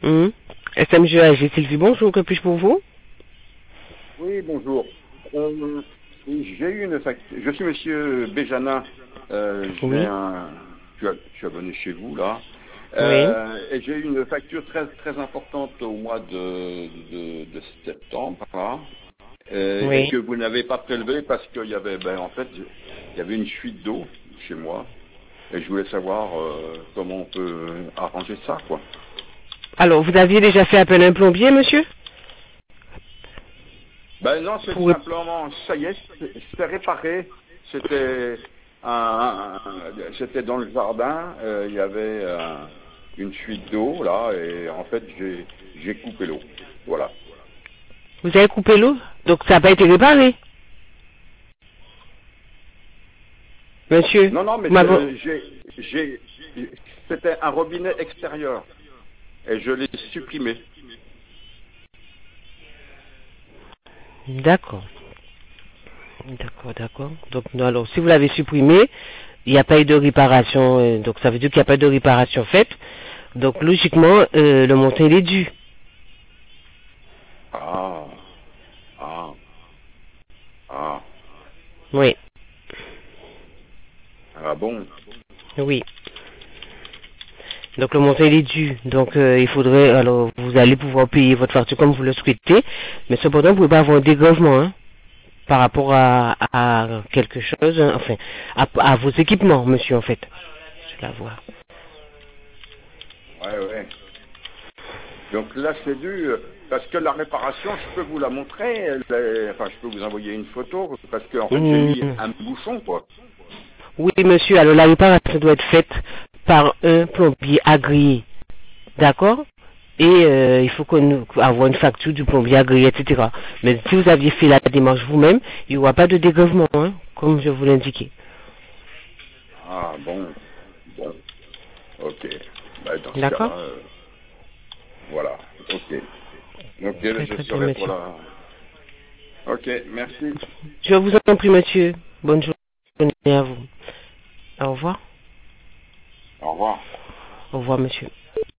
Hum. SMGAG Sylvie, bonjour, que puis-je pour vous? Oui, bonjour. J'ai eu une facture. Je suis monsieur Béjanin. Oui. Je suis abonné chez vous, là. Oui. Et j'ai eu une facture très, très importante au mois de septembre, là, et Oui. que vous n'avez pas prélevé parce qu'il y avait, en fait, il y avait une fuite d'eau chez moi. Et je voulais savoir comment on peut arranger ça, quoi. Alors, vous aviez déjà fait appel à un plombier, monsieur? Non, c'est Pour... simplement, ça y est, c'est réparé. C'était c'était dans le jardin, il y avait une fuite d'eau là, et en fait j'ai coupé l'eau. Voilà. Vous avez coupé l'eau? Donc, ça n'a pas été réparé, monsieur? Non, non, mais Vous m'avez- c'était un robinet extérieur et je l'ai supprimé. D'accord. D'accord, d'accord. Donc, non, alors, si vous l'avez supprimé, il n'y a pas eu de réparation. Donc, ça veut dire qu'il n'y a pas de réparation faite. Donc, logiquement, le montant, il est dû. Ah, ah, ah, Oui. ah bon. Oui. Donc le montant il est dû. Donc il faudrait, alors vous allez pouvoir payer votre facture comme vous le souhaitez, mais cependant vous ne pouvez pas avoir un dégrèvement hein, par rapport à quelque chose, hein, enfin à vos équipements, monsieur en fait. Je vais la voir. Ouais, ouais. Donc là, c'est dû, parce que la réparation, je peux vous la montrer, enfin, je peux vous envoyer une photo, parce qu'en fait, j'ai mis Hmm. un bouchon, quoi. Oui monsieur, alors la réparation doit être faite par un plombier agréé, d'accord? Et il faut qu'on avoir une facture du plombier agréé, etc. Mais si vous aviez fait la démarche vous-même, il n'y aura pas de dégrèvement, hein, comme je vous l'indiquais. Ah, bon, bon, ok. Dans ce D'accord? cas-là, voilà, ok. Ok, Très je très bien serai pour monsieur. la... Ok, merci. Je vous en prie, monsieur. Bonne journée à vous. Au revoir. Au revoir. Au revoir, monsieur.